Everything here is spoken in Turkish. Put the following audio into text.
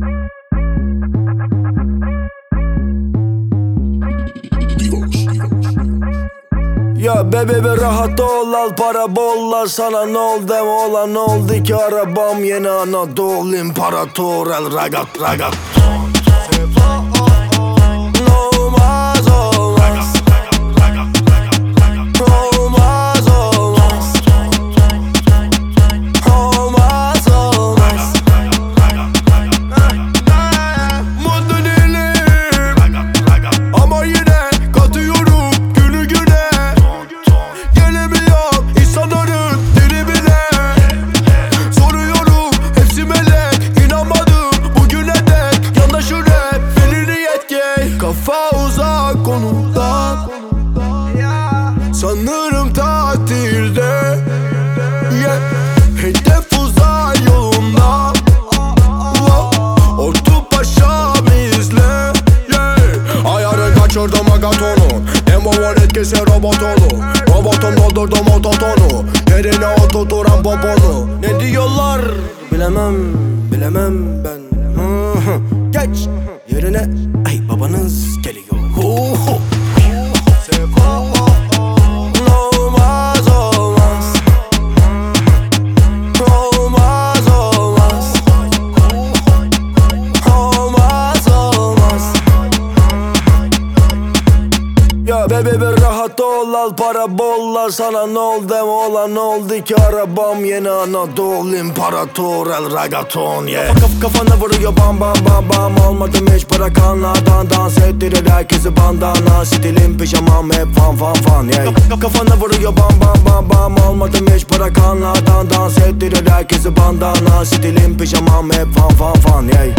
Ya bebe be rahat ol, al para bolla. Sana ne oldu deme, olan ne oldu ki? Arabam yeni Anadolu İmparator, el ragat ragat. Olmaz olmaz, olmaz olmaz, olmaz olmaz. Mutlu değilim ama yine katıyorum günü güne. Gelemiyorum insanların tribine. Soruyorum hepsi melek, inanmadım bugüne dek. Yandaşı rap verir yetki. Kafa uzak konudan, sanırım tatilde. Hedef uzay yolunda. Ortu paşam izle. Ayarı kaçırdım agatonu. Demo'nun etkisi robotonu. Robotum doldurdum ototonu. Yerine oturturan poponu. Ne diyorlar bilemem, bilemem ben. Geç yerine, ay babanız geliyor. Olmaz olmaz, olmaz olmaz, olmaz olmaz. Ya bebe bir rahat ol, al para bolla. Sana ne oldu deme, olan ne oldu ki? Arabam yeni Anadolu İmparator, el ragaton yeah. Kafana vuruyor bam bam bam bam. Olmadım hiç bırakanlardan, dans ettirir herkesi bandana. Stilim pijamam hep fan fan fan yeah. Kafana vuruyor bam bam bam bam. Olmadım hiç bırakanlardan, dans ettirir herkesi bandana. Stilim pijamam hep fan fan fan yeah.